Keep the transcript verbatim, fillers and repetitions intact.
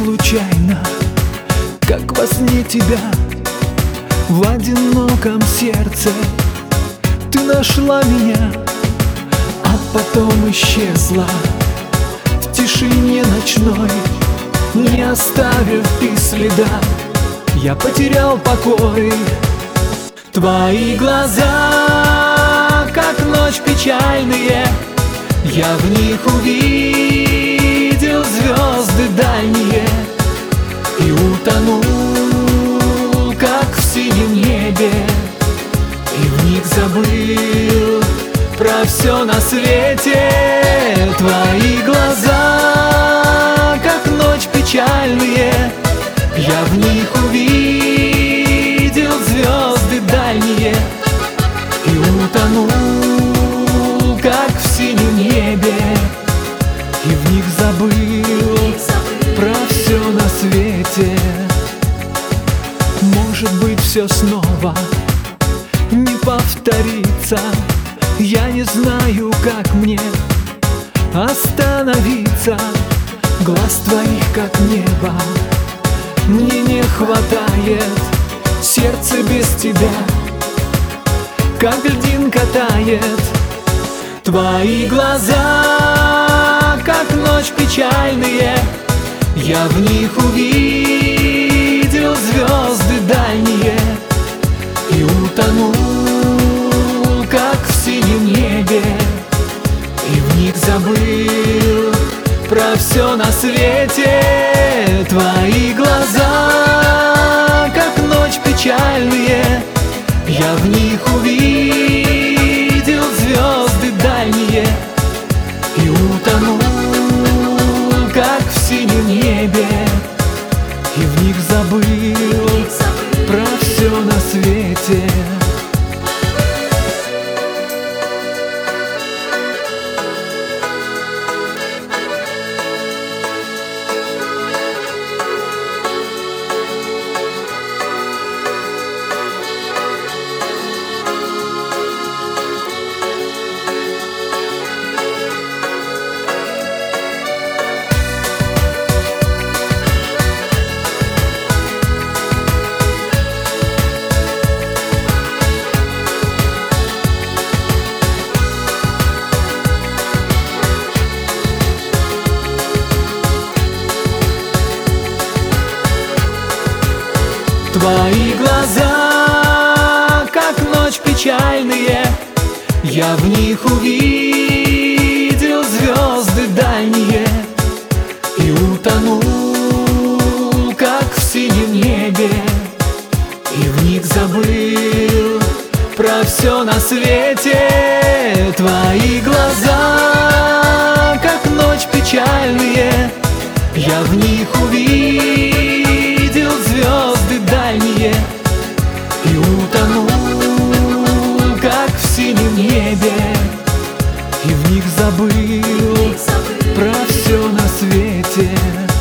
случайно, как во сне тебя в одиноком сердце. Ты нашла меня, а потом исчезла в тишине ночной, не оставив и следа. Я потерял покой. Твои глаза, как ночь печальные, я в них увидел звезды дальние и утонул, как в синем небе, и в них забыл про все на свете. Твои глаза, как ночь печальные, я в них увидел звезды дальние и утонул, как в синем небе, и в них забыл про все на свете. Может быть, все снова не повторится. Я не знаю, как мне остановиться. Глаз твоих, как небо, мне не хватает. Сердце без тебя, как льдинка, тает. Твои глаза, как ночь печальные, я в них увидел звезды дальние и утонул, как в синем небе, и в них забыл про все на свете. Твои глаза, как ночь печальные, я в них увидел звезды дальние и утонул, как в синем небе, и в них забыл про все на свете. Твои глаза, как ночь печальные, я в них увидел звезды дальние и утонул, как в синем небе, и в них забыл про все на свете. Твои глаза, как ночь печальные, я в них увидел звезды дальние и утонул, как в синем небе, и в них забыл про все на свете.